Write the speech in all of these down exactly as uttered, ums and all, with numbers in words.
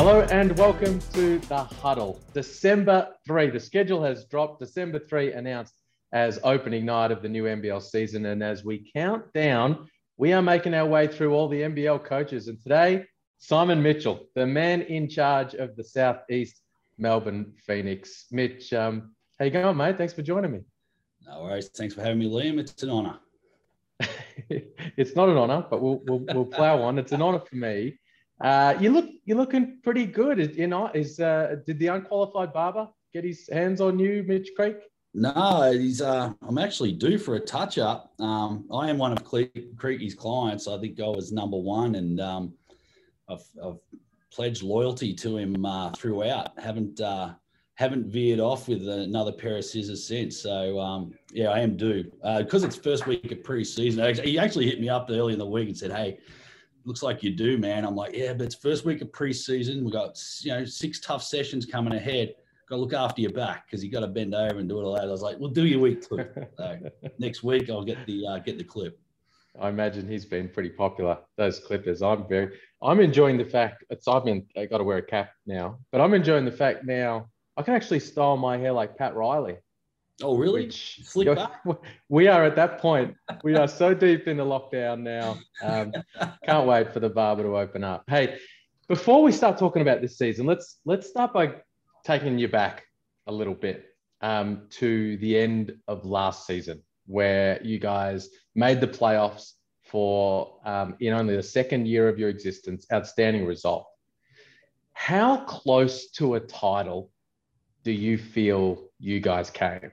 Hello and welcome to The Huddle. December third, the schedule has dropped. December third announced as opening night of the new N B L season. And as we count down, we are making our way through all the N B L coaches. And today, Simon Mitchell, the man in charge of the Southeast Melbourne Phoenix. Mitch, um, how you going, mate? Thanks for joining me. No worries. Thanks for having me, Liam. It's an honour. It's not an honour, but we'll we'll, we'll plough on. It's an honour for me. Uh, you look you're looking pretty good. Is, you know, is uh, did the unqualified barber get his hands on you, Mitch Creek? No, he's. Uh, I'm actually due for a touch up. Um, I am one of Cle- Creaky's clients. I think I was number one, and um, I've, I've pledged loyalty to him uh, throughout. Haven't uh, haven't veered off with another pair of scissors since. So um, yeah, I am due because uh, it's first week of pre-season. He actually hit me up early in the week and said, "Hey, looks like you do, man." I'm like, yeah, but it's first week of preseason. We've got, you know, six tough sessions coming ahead. Got to look after your back because you got to bend over and do it all that. I was like, well, do your week too. So next week I'll get the uh, get the clip. I imagine he's been pretty popular, those clippers. I'm very, I'm enjoying the fact it's, I've been, I got to wear a cap now, but I'm enjoying the fact now I can actually style my hair like Pat Riley. Oh, really? Which, Slick back? We are at that point. We are so deep in the lockdown now. Um, can't wait for the barber to open up. Hey, before we start talking about this season, let's let's start by taking you back a little bit um, to the end of last season, where you guys made the playoffs for um, in only the second year of your existence. Outstanding result. How close to a title do you feel you guys came?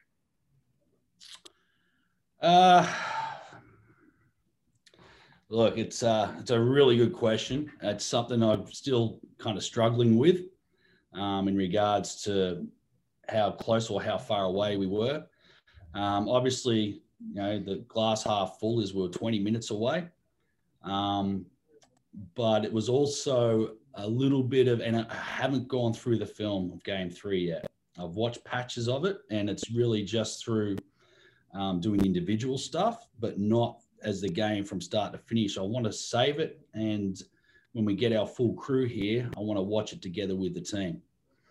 Uh, look, it's uh, it's a really good question. It's something I'm still kind of struggling with um, in regards to how close or how far away we were. Um, obviously, you know, the glass half full is we were twenty minutes away. Um, but it was also a little bit of, and I haven't gone through the film of game three yet. I've watched patches of it, and it's really just through Um, doing individual stuff, but not as the game from start to finish. I want to save it, and when we get our full crew here, I want to watch it together with the team.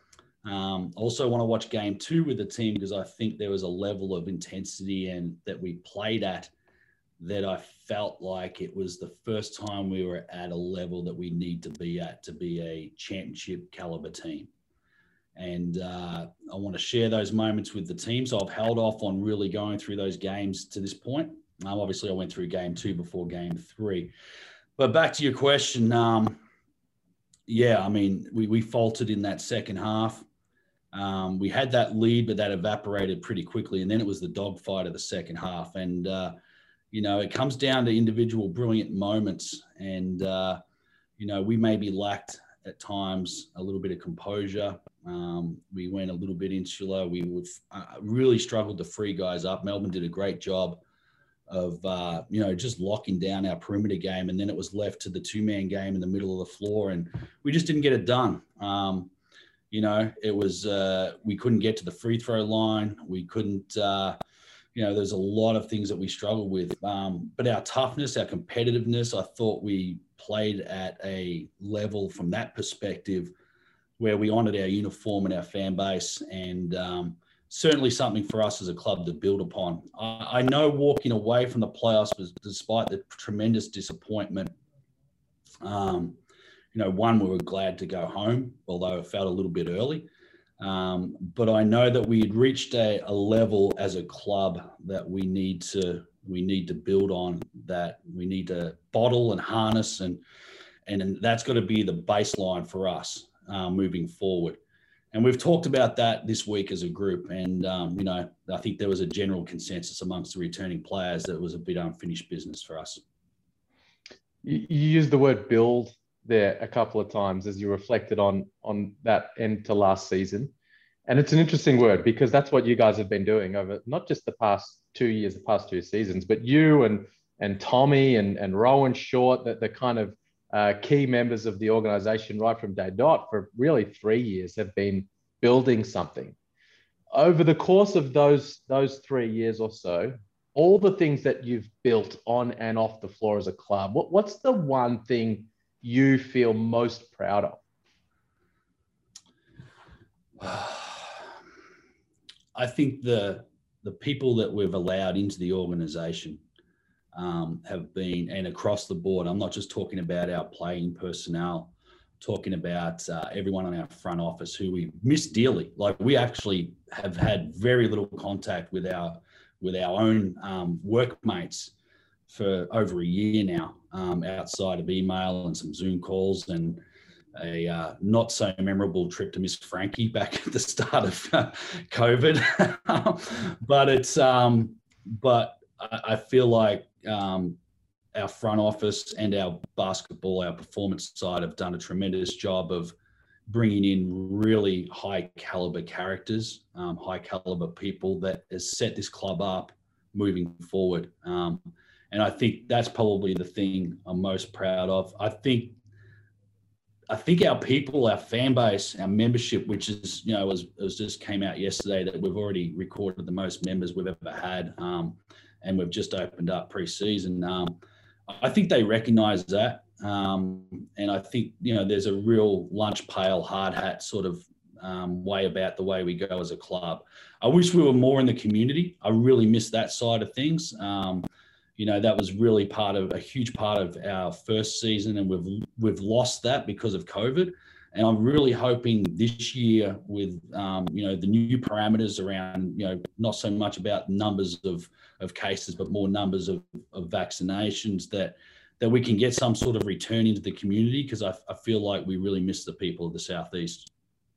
Um, also want to watch game two with the team because I think there was a level of intensity and that we played at that I felt like it was the first time we were at a level that we need to be at to be a championship caliber team. And uh, I want to share those moments with the team. So I've held off on really going through those games to this point. Um, obviously, I went through game two before game three. But back to your question, um, yeah, I mean, we, we faltered in that second half. Um, we had that lead, but that evaporated pretty quickly. And then it was the dogfight of the second half. And, uh, you know, it comes down to individual brilliant moments. And, uh, you know, we maybe lacked at times a little bit of composure. Um, we went a little bit insular. We would uh, really struggled to free guys up. Melbourne did a great job of, uh, you know, just locking down our perimeter game. And then it was left to the two-man game in the middle of the floor. And we just didn't get it done. Um, you know, it was, uh, we couldn't get to the free throw line. We couldn't, uh, you know, there's a lot of things that we struggled with. Um, but our toughness, our competitiveness, I thought we played at a level from that perspective where we honored our uniform and our fan base, and um, certainly something for us as a club to build upon. I, I know walking away from the playoffs was, despite the tremendous disappointment, um, you know, one, we were glad to go home, although it felt a little bit early. Um, but I know that we had reached a, a level as a club that we need to we need to build on, that we need to bottle and harness, and and that's got to be the baseline for us uh, moving forward. And we've talked about that this week as a group. And um, you know, I think there was a general consensus amongst the returning players that it was a bit unfinished business for us. You, you used the word build there a couple of times as you reflected on on that end to last season. And it's an interesting word because that's what you guys have been doing over not just the past two years, the past two seasons, but you and and Tommy and, and Rowan Short, that the kind of uh, key members of the organization right from day dot for really three years have been building something. Over the course of those, those three years or so, all the things that you've built on and off the floor as a club, what, what's the one thing you feel most proud of? I think the the people that we've allowed into the organisation um, have been, and across the board, I'm not just talking about our playing personnel, talking about uh, everyone on our front office who we miss dearly. Like, we actually have had very little contact with our with our own um, workmates for over a year now, um, outside of email and some Zoom calls and a uh, not so memorable trip to Miss Frankie back at the start of uh, COVID. But it's, um, but I, I feel like um, our front office and our basketball, our performance side have done a tremendous job of bringing in really high caliber characters, um, high caliber people that has set this club up moving forward. Um, and I think that's probably the thing I'm most proud of. I think I think our people, our fan base, our membership, which is, you know, was, was just came out yesterday that we've already recorded the most members we've ever had. Um, and we've just opened up pre-season. Um, I think they recognize that. Um, and I think, you know, there's a real lunch pail, hard hat sort of um, way about the way we go as a club. I wish we were more in the community. I really miss that side of things. Um, You know, that was really part of a huge part of our first season, and we've we've lost that because of COVID. And I'm really hoping this year, with um, you know, the new parameters around, you know, not so much about numbers of of cases, but more numbers of, of vaccinations, that that we can get some sort of return into the community, because I, I feel like we really miss the people of the Southeast.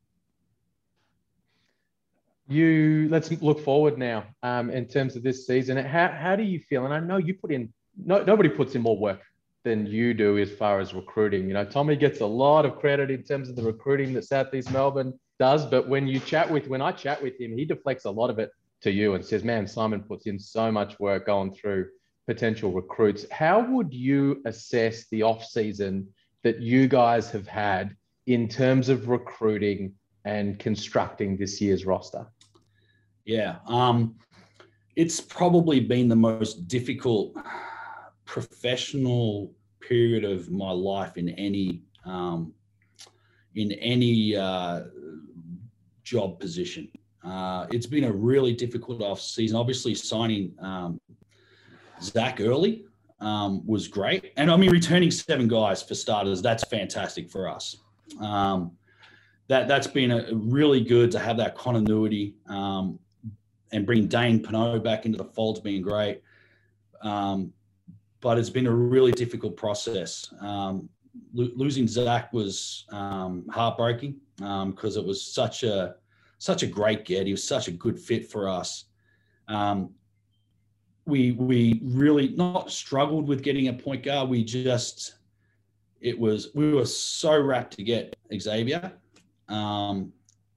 You let's look forward now, um, in terms of this season. How how do you feel? And I know you put in no nobody puts in more work than you do as far as recruiting. You know, Tommy gets a lot of credit in terms of the recruiting that Southeast Melbourne does, but when you chat with when I chat with him, he deflects a lot of it to you and says, "Man, Simon puts in so much work going through potential recruits." How would you assess the off season that you guys have had in terms of recruiting and constructing this year's roster? Yeah, um, it's probably been the most difficult professional period of my life in any um, in any uh, job position. Uh, it's been a really difficult off season. Obviously, signing um, Zach early um, was great, and I mean, returning seven guys for starters, that's fantastic for us. Um, that that's been a really good to have that continuity, um, and bringing Dane Pinot back into the fold's been great. Um, but it's been a really difficult process. Um, lo- losing Zach was um, heartbreaking, because um, it was such a such a great get. He was such a good fit for us. Um, we we really not struggled with getting a point guard. We just it was we were so rapt to get Xavier. Um,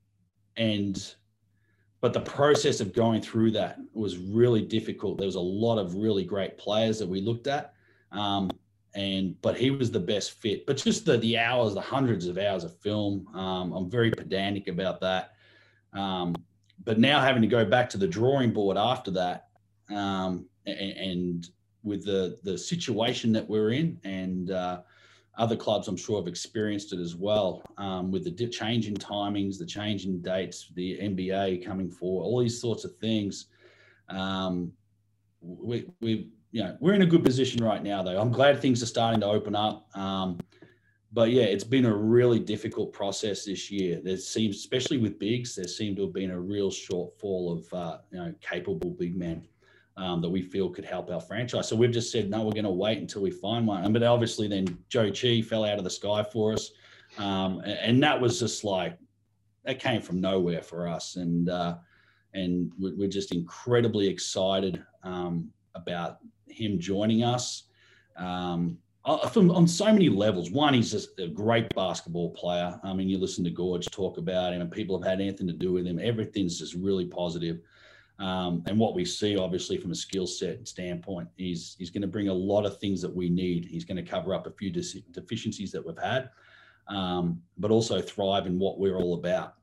and, but the process of going through that was really difficult. There was a lot of really great players that we looked at. Um, and, but he was the best fit, but just the, the hours, the hundreds of hours of film. Um, I'm very pedantic about that. Um, but now having to go back to the drawing board after that, um, and, and with the, the situation that we're in, and, uh, other clubs, I'm sure, have experienced it as well, um, with the change in timings, the change in dates, the N B A coming forward, all these sorts of things. Um, we, we, you know, we're in a good position right now, though. I'm glad things are starting to open up. Um, but yeah, it's been a really difficult process this year. There seems, especially with bigs, there seemed to have been a real shortfall of, uh, you know, capable big men. Um, that we feel could help our franchise. So we've just said, no, we're going to wait until we find one. And, but obviously then Joe Chi fell out of the sky for us. Um, and, and that was just like, that came from nowhere for us. And, uh, and we're just incredibly excited um, about him joining us um, from, on so many levels. One, he's just a great basketball player. I mean, you listen to Gorge talk about him, and people have had anything to do with him. Everything's just really positive. Um, and what we see, obviously, from a skill set standpoint, is he's going to bring a lot of things that we need. He's going to cover up a few de- deficiencies that we've had, um, but also thrive in what we're all about.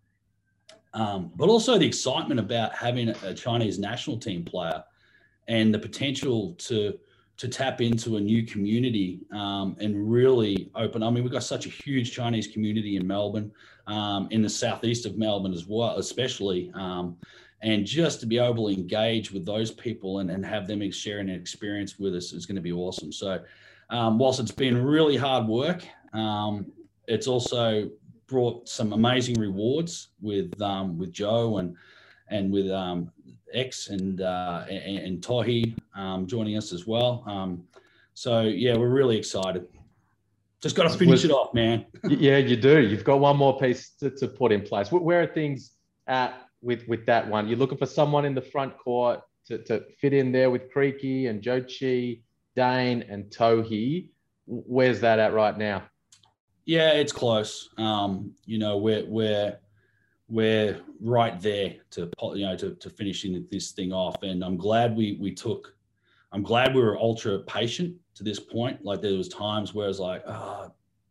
Um, but also the excitement about having a Chinese national team player, and the potential to to tap into a new community um, and really open. I mean, we've got such a huge Chinese community in Melbourne, um, in the southeast of Melbourne as well, especially. Um, and just to be able to engage with those people and, and have them sharing an experience with us is going to be awesome. So um, whilst it's been really hard work, um, it's also brought some amazing rewards with um, with Joe and and with um, X and, uh, and and Tohi um, joining us as well. Um, so yeah, we're really excited. Just got to finish Was, it off, man. Yeah, you do. You've got one more piece to, to put in place. Where are things at with with that one? You're looking for someone in the front court to, to fit in there with Creaky and Joe Chi, Dane and Tohi. Where's that at right now? Yeah, it's close. Um, you know, we're we're we're right there to you know to to finishing this thing off, and I'm glad we we took. I'm glad we were ultra patient to this point. Like there was times where I was like, oh,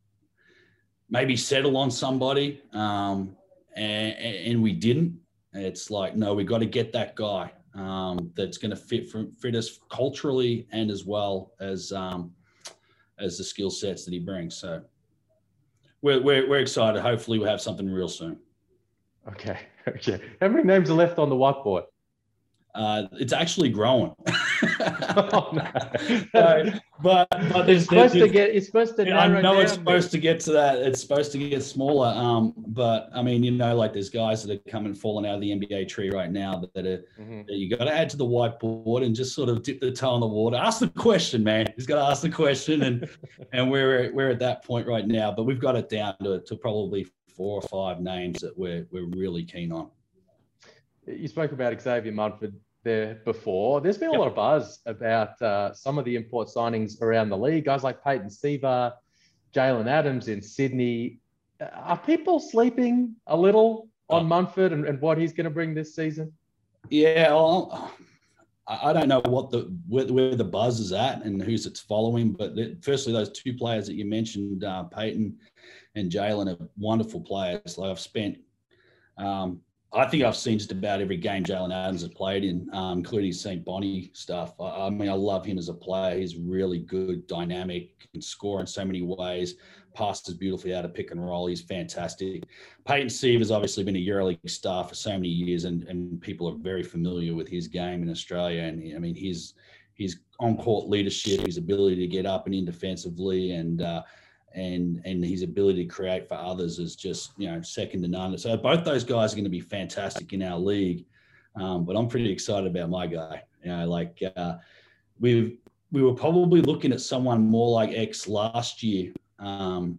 maybe settle on somebody, um, and, and we didn't. It's like, no, we got to get that guy um, that's going to fit for, fit us culturally and as well as um, as the skill sets that he brings. So. We're, we're, we're excited. Hopefully we'll have something real soon. Okay. Okay. How many names are left on the whiteboard? Uh, it's actually growing. Oh, no. so, but but it's supposed to get. It's supposed to. I know it's supposed to get to that. It's supposed to get smaller. Um, but I mean, you know, like there's guys that are coming falling out of the N B A tree right now that, that are mm-hmm. that you got to add to the whiteboard and just sort of dip the toe in the water. Ask the question, man. He's got to ask the question, and and we're we're at that point right now. But we've got it down to to probably four or five names that we're we're really keen on. You spoke about Xavier Mudford there before. There's been a yep. lot of buzz about uh, some of the import signings around the league. Guys like Peyton Siva, Jalen Adams in Sydney. Are people sleeping a little on oh. Mudford and, and what he's going to bring this season? Yeah, well, I don't know what the where, where the buzz is at and who's it's following. But firstly, those two players that you mentioned, uh, Peyton and Jalen, are wonderful players. Like I've spent. Um, I think I've seen just about every game Jalen Adams has played in, um, including Saint Bonnie stuff. I, I mean, I love him as a player. He's really good, dynamic, can score in so many ways, passes beautifully out of pick and roll. He's fantastic. Peyton Siva has obviously been a EuroLeague star for so many years, and, and people are very familiar with his game in Australia. And I mean, his his on-court leadership, his ability to get up and in defensively, and uh, and and his ability to create for others is just, you know, second to none. So both those guys are going to be fantastic in our league. Um, but I'm pretty excited about my guy. You know, like uh, we we were probably looking at someone more like X last year, um,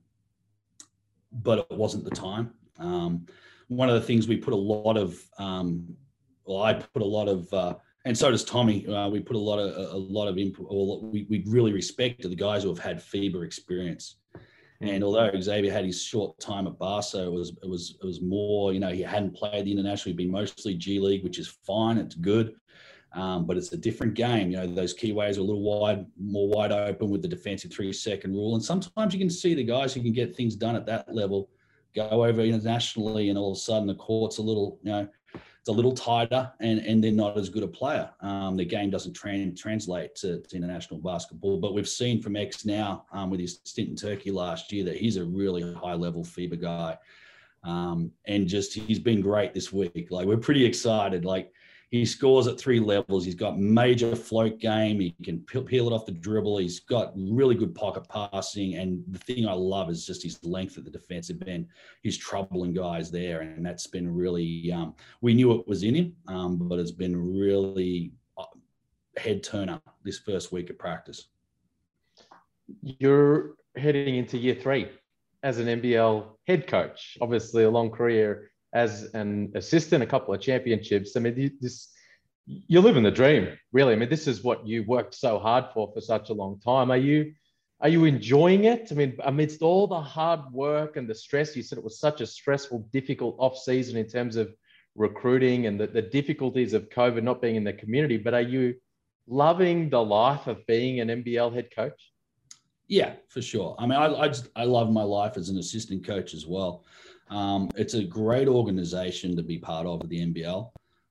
but it wasn't the time. Um, one of the things we put a lot of, um, well, I put a lot of, uh, and so does Tommy. Uh, we put a lot of a lot of input. Or we we really respected the guys who have had FIBA experience. And although Xavier had his short time at Barca, it was it was it was more, you know, he hadn't played the international. He'd been mostly G League, which is fine. It's good, um, but it's a different game. You know, those keyways are a little wide, more wide open with the defensive three second rule. And sometimes you can see the guys who can get things done at that level go over internationally, and all of a sudden the court's a little, you know, it's a little tighter, and, and they're not as good a player. Um, the game doesn't tra- translate to, to international basketball. But we've seen from X now um, with his stint in Turkey last year that he's a really high-level FIBA guy. Um, and just he's been great this week. Like, we're pretty excited. Like, he scores at three levels. He's got major float game. He can peel it off the dribble. He's got really good pocket passing. And the thing I love is just his length at the defensive end. He's troubling guys there. And that's been really, um, we knew it was in him, um, but it's been really head turner this first week of practice. You're heading into year three as an N B L head coach, obviously a long career as an assistant, a couple of championships. I mean, this, you're living the dream, really. I mean, this is what you worked so hard for for such a long time. Are you, are you enjoying it? I mean, amidst all the hard work and the stress, you said it was such a stressful, difficult off season in terms of recruiting and the, the difficulties of COVID not being in the community, but are you loving the life of being an N B L head coach? Yeah, for sure. I mean, I, I just, I love my life as an assistant coach as well. Um, it's a great organization to be part of, the N B L.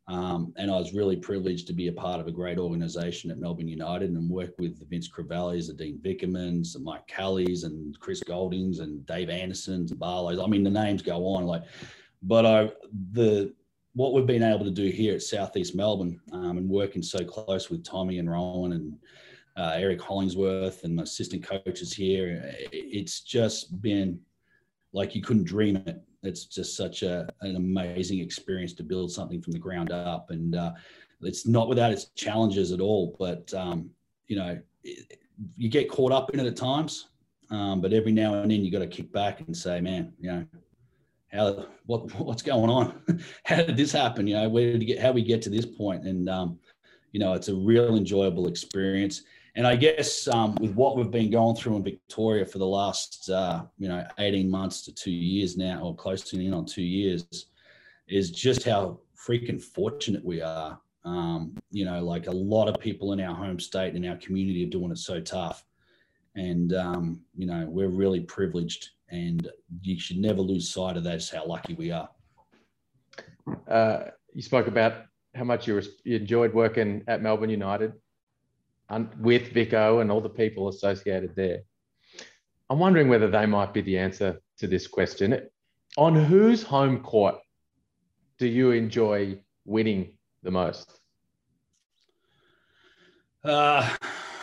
Um, and I was really privileged to be a part of a great organisation at Melbourne United and work with the Vince Crivellis, the Dean Vickermans, the Mike Callies, and Chris Goldings, and Dave Andersons, and Barlows. I mean, the names go on. Like, but I the what we've been able to do here at Southeast Melbourne, um, and working so close with Tommy and Rowan and uh, Eric Hollingsworth and my assistant coaches here, it's just been like you couldn't dream it. It's just such a, an amazing experience to build something from the ground up. And uh, it's not without its challenges at all, but, um, you know, it, you get caught up in it at times, um, but every now and then you got to kick back and say, man, you know, how, what, what's going on? How did this happen? You know, where did you get, how we get to this point? And, um, you know, it's a real enjoyable experience. And I guess um, with what we've been going through in Victoria for the last, uh, you know, eighteen months to two years now, or close to in on two years, is just how freaking fortunate we are. Um, you know, like a lot of people in our home state and our community are doing it so tough. And, um, you know, we're really privileged, and you should never lose sight of that, just how lucky we are. Uh, you spoke about how much you, you enjoyed working at Melbourne United with Vico and all the people associated there. I'm wondering whether they might be the answer to this question. On whose home court do you enjoy winning the most? Uh,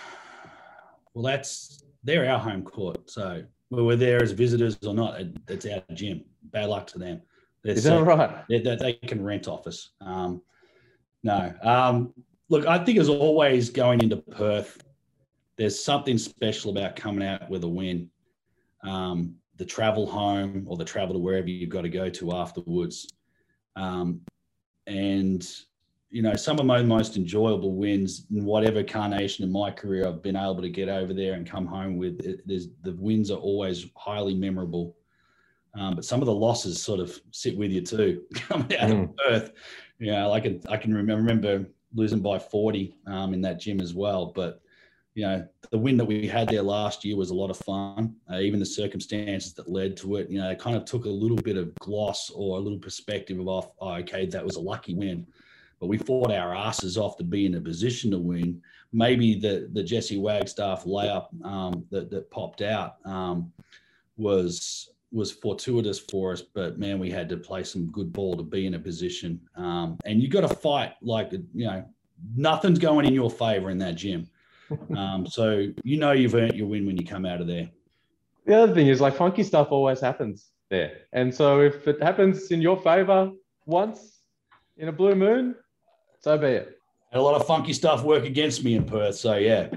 well, that's they're our home court. So whether we're there as visitors or not, it's our gym. Bad luck to them. They're Is so, that right? They, they can rent off us. Um, no. Um, Look, I think as always going into Perth, there's something special about coming out with a win. Um, the travel home or the travel to wherever you've got to go to afterwards. Um, and, you know, some of my most enjoyable wins in whatever carnation in my career I've been able to get over there and come home with, it, there's, the wins are always highly memorable. Um, but some of the losses sort of sit with you too, coming out mm. of Perth. You know, I can, I can remember, remember losing by forty um, in that gym as well. But, you know, the win that we had there last year was a lot of fun. Uh, even the circumstances that led to it, you know, it kind of took a little bit of gloss or a little perspective of, off, oh, okay, that was a lucky win. But we fought our asses off to be in a position to win. Maybe the, the Jesse Wagstaff layup um, that, that popped out um, was was fortuitous for us, but man, we had to play some good ball to be in a position. Um, and you got to fight like, you know, nothing's going in your favor in that gym. Um, so, you know, you've earned your win when you come out of there. The other thing is, like, funky stuff always happens there. And so if it happens in your favor once in a blue moon, so be it. Had a lot of funky stuff work against me in Perth. So yeah.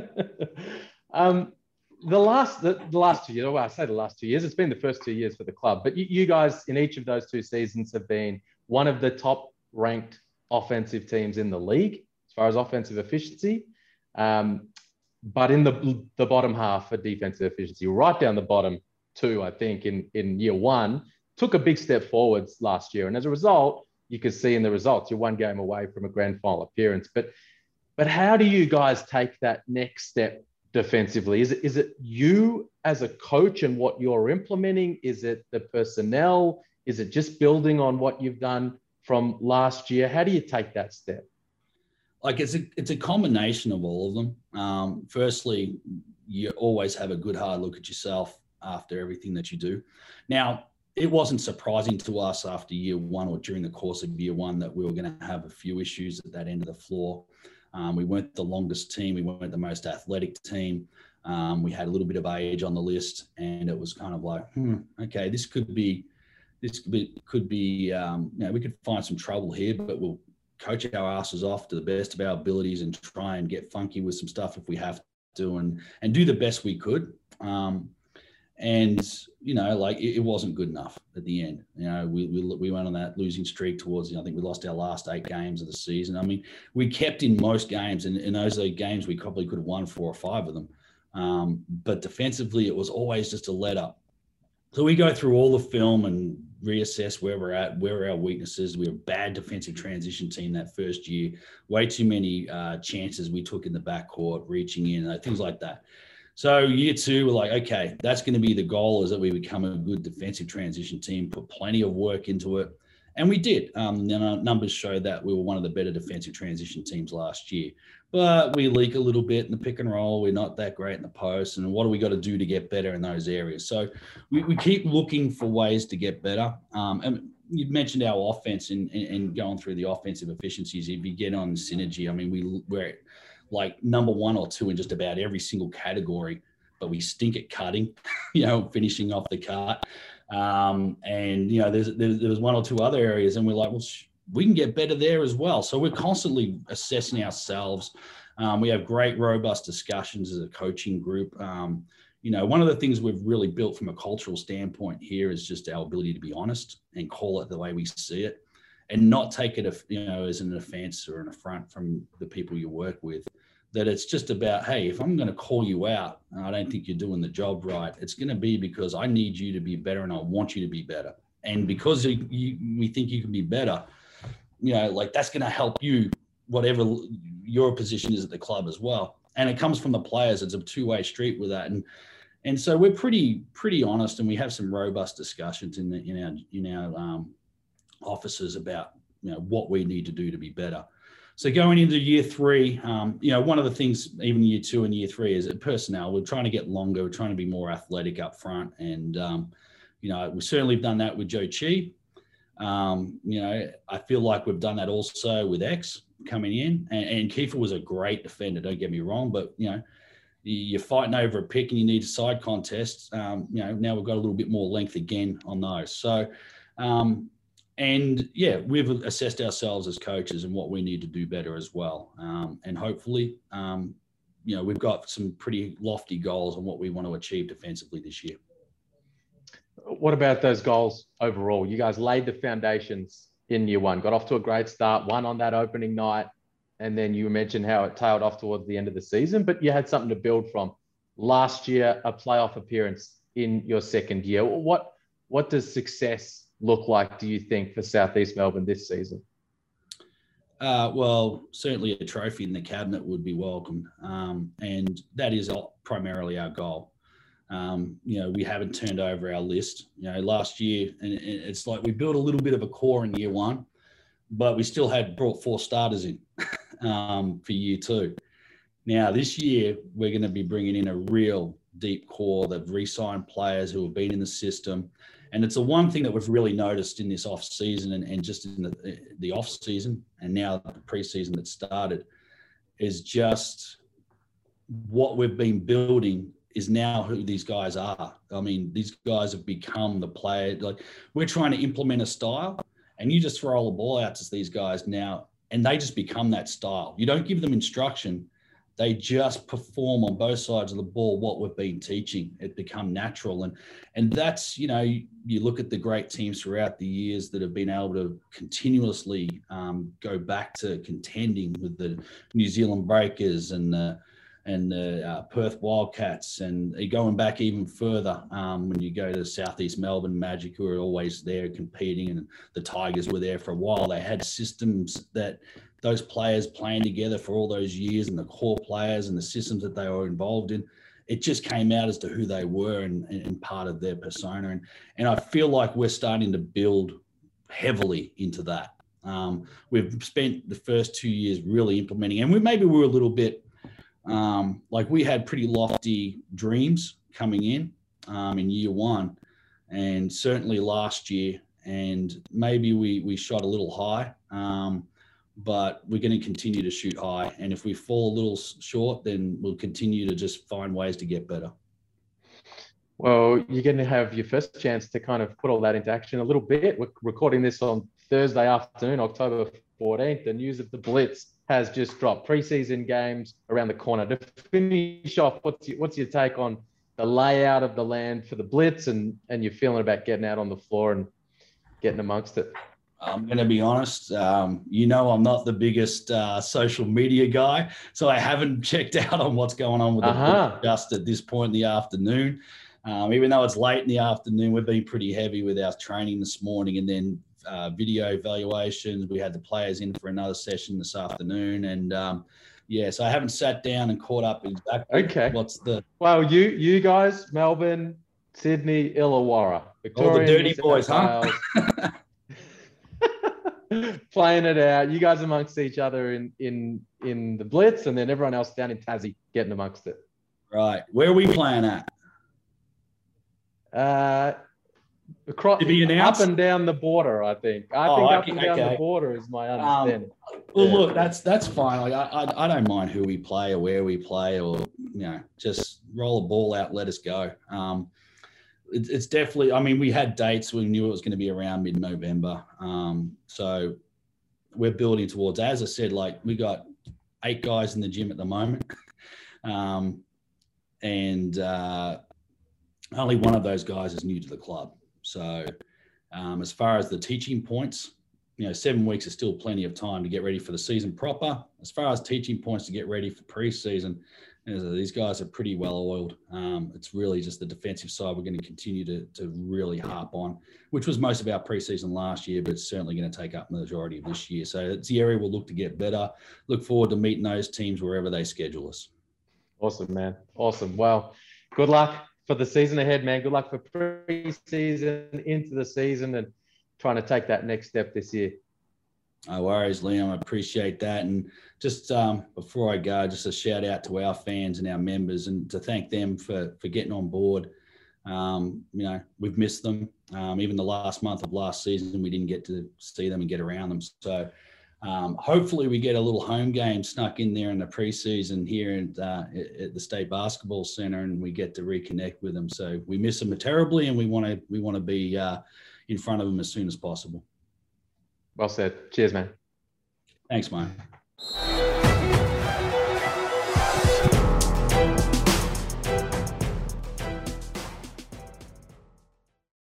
um, The last, the, the last two years, well, I say the last two years, it's been the first two years for the club, but you, you guys in each of those two seasons have been one of the top ranked offensive teams in the league as far as offensive efficiency, um, but in the, the bottom half for defensive efficiency, right down the bottom two, I think, in, in year one, took a big step forwards last year. And as a result, you can see in the results, you're one game away from a grand final appearance. But, but how do you guys take that next step defensively? Is it, is it you as a coach and what you're implementing? Is it the personnel? Is it just building on what you've done from last year? How do you take that step? Like it's a, it's a combination of all of them. Um, firstly, you always have a good hard look at yourself after everything that you do. Now, it wasn't surprising to us after year one or during the course of year one that we were going to have a few issues at that end of the floor. Um, we weren't the longest team. We weren't the most athletic team. Um, we had a little bit of age on the list, and it was kind of like, hmm, okay, this could be, this could be, could be um, you know, we could find some trouble here, but we'll coach our asses off to the best of our abilities and try and get funky with some stuff if we have to, and and do the best we could. Um, and you know, like it, it wasn't good enough at the end. You know, we we we went on that losing streak towards. You know, I think we lost our last eight games of the season. I mean, we kept in most games, and in those eight games, we probably could have won four or five of them. Um, but defensively, it was always just a let up. So we go through all the film and reassess where we're at, where are our weaknesses. We were a bad defensive transition team that first year. Way too many uh, chances we took in the backcourt, reaching in, uh, things like that. So year two, we're like, okay, that's going to be the goal, is that we become a good defensive transition team, put plenty of work into it, And we did. Um, you know, numbers show that we were one of the better defensive transition teams last year. But we leak a little bit in the pick and roll. We're not that great in the post. And what do we got to do to get better in those areas? So we, we keep looking for ways to get better. Um, and you mentioned our offense and, and, and going through the offensive efficiencies. If you get on synergy, I mean, we, we're like number one or two in just about every single category, but we stink at cutting, you know, finishing off the cut. Um, and, you know, there's, there's, there was one or two other areas and we're like, well, sh- we can get better there as well. So we're constantly assessing ourselves. Um, we have great, robust discussions as a coaching group. Um, you know, one of the things we've really built from a cultural standpoint here is just our ability to be honest and call it the way we see it and not take it, you know, as an offense or an affront from the people you work with. That it's just about, hey, if I'm going to call you out and I don't think you're doing the job right, it's going to be because I need you to be better and I want you to be better. And because you, you, we think you can be better, you know, like that's going to help you, whatever your position is at the club as well. And it comes from the players. It's a two-way street with that. And and so we're pretty pretty honest, and we have some robust discussions in the in our in our um, offices about, you know, what we need to do to be better. So going into year three, um, you know, one of the things, even year two and year three, is personnel. We're trying to get longer. We're trying to be more athletic up front. And, um, you know, we certainly have done that with Joe Chi. Um, you know, I feel like we've done that also with X coming in. And, and Kiefer was a great defender, don't get me wrong. But, you know, you're fighting over a pick and you need a side contest. Um, you know, now we've got a little bit more length again on those. So, um, And yeah, we've assessed ourselves as coaches and what we need to do better as well. Um, and hopefully, um, you know, we've got some pretty lofty goals on what we want to achieve defensively this year. What about those goals overall? You guys laid the foundations in year one, got off to a great start, won on that opening night. And then you mentioned how it tailed off towards the end of the season, but you had something to build from. Last year, a playoff appearance in your second year. What, what does success look like, do you think, for Southeast Melbourne this season? Uh, well, certainly a trophy in the cabinet would be welcome. Um, and that is primarily our goal. Um, you know, we haven't turned over our list. You know, last year, and it's like we built a little bit of a core in year one, but we still had brought four starters in um, for year two. Now, this year, we're going to be bringing in a real deep core. They've re-signed players who have been in the system. And it's the one thing that we've really noticed in this off season and, and just in the, the off season and now the preseason that started is just what we've been building is now who these guys are. I mean, these guys have become the player. Like we're trying to implement a style and you just throw the ball out to these guys now and they just become that style. You don't give them instruction. They just perform on both sides of the ball what we've been teaching. It become natural. And and that's, you know, you, you look at the great teams throughout the years that have been able to continuously um, go back to contending with the New Zealand Breakers and the, and the uh, Perth Wildcats. And going back even further um, when you go to Southeast Melbourne Magic, who are always there competing, and the Tigers were there for a while. They had systems that those players playing together for all those years and the core players and the systems that they were involved in, it just came out as to who they were and, and part of their persona. And, and I feel like we're starting to build heavily into that. Um, we've spent the first two years really implementing, and we maybe we were a little bit um, like we had pretty lofty dreams coming in um, in year one, and certainly last year, and maybe we we shot a little high. Um, but we're going to continue to shoot high. And if we fall a little short, then we'll continue to just find ways to get better. Well, you're going to have your first chance to kind of put all that into action a little bit. We're recording this on Thursday afternoon, October fourteenth. The news of the Blitz has just dropped. Preseason games around the corner. To finish off, what's your, what's your take on the layout of the land for the Blitz and, and you're feeling about getting out on the floor and getting amongst it? I'm going to be honest. Um, you know, I'm not the biggest uh, social media guy, so I haven't checked out on what's going on with the uh-huh. just at this point in the afternoon. Um, even though it's late in the afternoon, we've been pretty heavy with our training this morning and then uh, video evaluations. We had the players in for another session this afternoon. And um, yeah, so I haven't sat down and caught up exactly okay. what's the... Well, you you guys, Melbourne, Sydney, Illawarra, Victoria, all the dirty boys, huh? playing it out. You guys amongst each other in in in the Blitz, and then everyone else down in Tassie getting amongst it. Right. Where are we playing at? Uh, across, To be announced? up and down the border, I think. I Oh, think up okay, and down okay. the border is my Um, understanding. well, Yeah. look, that's that's fine. Like I, I, I don't mind who we play or where we play, or you know, just roll a ball out, let us go. Um, it, it's definitely. I mean, we had dates. We knew it was going to be around mid-November. Um, so we're building towards. As I said, like we got eight guys in the gym at the moment, um, and uh, only one of those guys is new to the club. So um, as far as the teaching points, you know, seven weeks is still plenty of time to get ready for the season proper. As far as teaching points to get ready for preseason, these guys are pretty well oiled. Um, it's really just the defensive side we're going to continue to, to really harp on, which was most of our preseason last year, but it's certainly going to take up the majority of this year. So it's the area we'll look to get better. Look forward to meeting those teams wherever they schedule us. Awesome, man. Awesome. Well, good luck for the season ahead, man. Good luck for preseason, into the season, and trying to take that next step this year. No worries, Liam. I appreciate that. And just um, before I go, just a shout out to our fans and our members, and to thank them for for getting on board. Um, you know, we've missed them. Um, even the last month of last season, we didn't get to see them and get around them. So um, hopefully we get a little home game snuck in there in the preseason here at, uh, at the State Basketball Center, and we get to reconnect with them. So we miss them terribly, and we want to we want to be uh, in front of them as soon as possible. Well said. Cheers, man. Thanks, mate.